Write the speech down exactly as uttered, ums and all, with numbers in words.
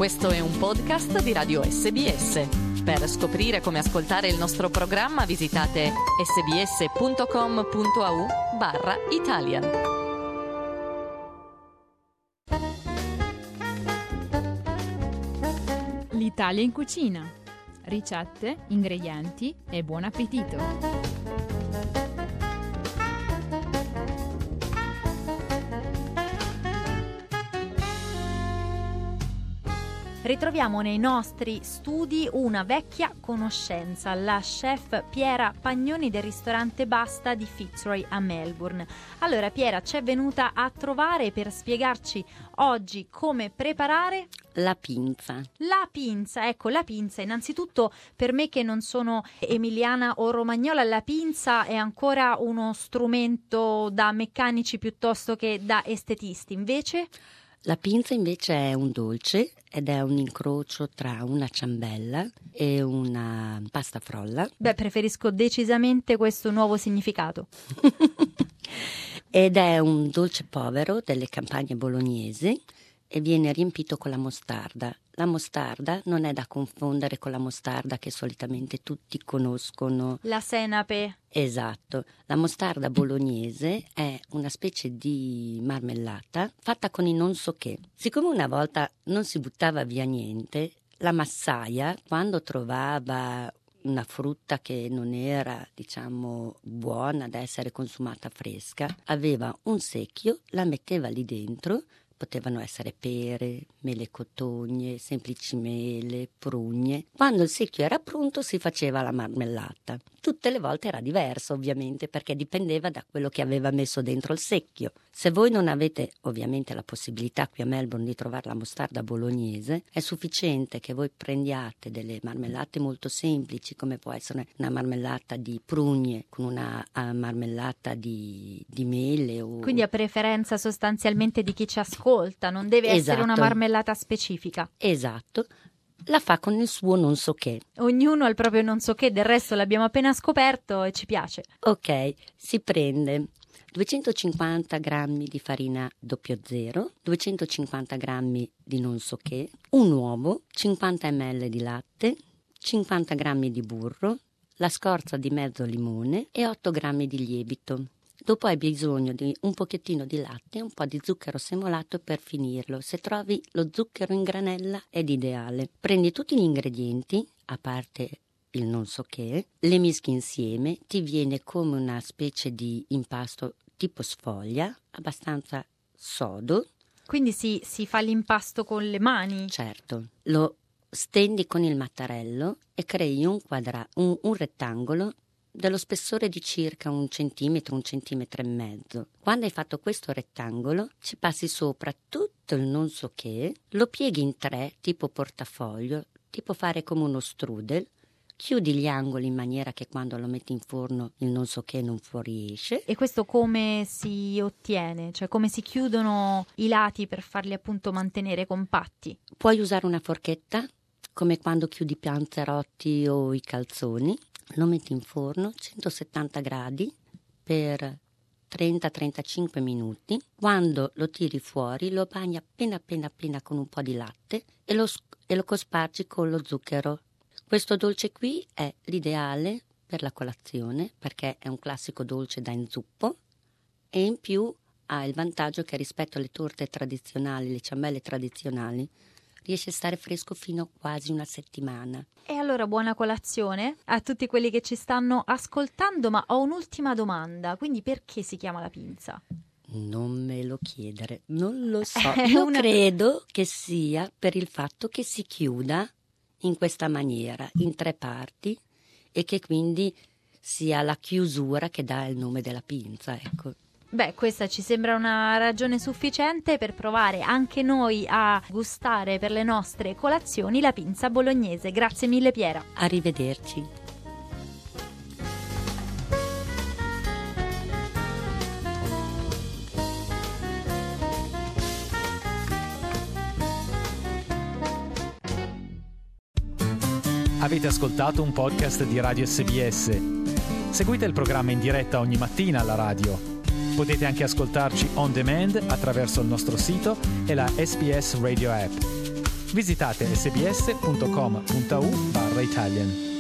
Questo è un podcast di Radio S B S. Per scoprire come ascoltare il nostro programma visitate sbs.com.au barra Italian. L'Italia in cucina. Ricette, ingredienti e buon appetito. Ritroviamo nei nostri studi una vecchia conoscenza, la chef Piera Pagnoni del ristorante Basta di Fitzroy a Melbourne. Allora Piera ci è venuta a trovare per spiegarci oggi come preparare la pinza. La pinza, ecco la pinza. Innanzitutto per me che non sono emiliana o romagnola, la pinza è ancora uno strumento da meccanici piuttosto che da estetisti, invece? La pinza invece è un dolce ed è un incrocio tra una ciambella e una pasta frolla. Beh, preferisco decisamente questo nuovo significato. Ed è un dolce povero delle campagne bolognesi e viene riempito con la mostarda. La mostarda non è da confondere con la mostarda che solitamente tutti conoscono. La senape. Esatto. La mostarda bolognese è una specie di marmellata fatta con il non so che. Siccome una volta non si buttava via niente, la massaia, quando trovava una frutta che non era, diciamo, buona da essere consumata fresca, aveva un secchio, la metteva lì dentro. Potevano essere pere, mele cotogne, semplici mele, prugne. Quando il secchio era pronto si faceva la marmellata. Tutte le volte era diverso, ovviamente, perché dipendeva da quello che aveva messo dentro il secchio. Se voi non avete ovviamente la possibilità qui a Melbourne di trovare la mostarda bolognese, è sufficiente che voi prendiate delle marmellate molto semplici, come può essere una marmellata di prugne con una uh, marmellata di, di mele. O... Quindi a preferenza sostanzialmente di chi ci ascolta, non deve esatto. essere una marmellata specifica. Esatto. La fa con il suo non so che. Ognuno ha il proprio non so che, del resto l'abbiamo appena scoperto e ci piace. Ok, si prende duecentocinquanta grammi di farina doppio zero, duecentocinquanta grammi di non so che, un uovo, cinquanta millilitri di latte, cinquanta grammi di burro, la scorza di mezzo limone e otto grammi di lievito. Dopo hai bisogno di un pochettino di latte e un po' di zucchero semolato per finirlo. Se trovi lo zucchero in granella è l'ideale. Prendi tutti gli ingredienti, a parte il non so che, le mischi insieme, ti viene come una specie di impasto tipo sfoglia, abbastanza sodo. Quindi si, si fa l'impasto con le mani? Certo, lo stendi con il mattarello e crei un, quadra- un, un rettangolo dello spessore di circa un centimetro, un centimetro e mezzo. Quando hai fatto questo rettangolo, ci passi sopra tutto il non so che, lo pieghi in tre, tipo portafoglio, tipo fare come uno strudel, chiudi gli angoli in maniera che quando lo metti in forno il non so che non fuoriesce. E questo come si ottiene? Cioè come si chiudono i lati per farli appunto mantenere compatti? Puoi usare una forchetta, come quando chiudi i panzerotti o i calzoni. Lo metti in forno centosettanta gradi per trenta trentacinque minuti. Quando lo tiri fuori lo bagni appena appena appena con un po' di latte e lo, e lo cospargi con lo zucchero. Questo dolce qui è l'ideale per la colazione perché è un classico dolce da inzuppo e in più ha il vantaggio che rispetto alle torte tradizionali, le ciambelle tradizionali, riesce a stare fresco fino a quasi una settimana. E allora buona colazione a tutti quelli che ci stanno ascoltando, ma ho un'ultima domanda, quindi perché si chiama la pinza? Non me lo chiedere, non lo so. È Io una... credo che sia per il fatto che si chiuda in questa maniera, in tre parti, e che quindi sia la chiusura che dà il nome della pinza, ecco. Beh, questa ci sembra una ragione sufficiente per provare anche noi a gustare per le nostre colazioni la pinza bolognese. Grazie mille Piera. Arrivederci. Avete ascoltato un podcast di Radio S B S? Seguite il programma in diretta ogni mattina alla radio. Potete anche ascoltarci on demand attraverso il nostro sito e la S B S Radio app. visitate sbs punto com punto a u barra Italian.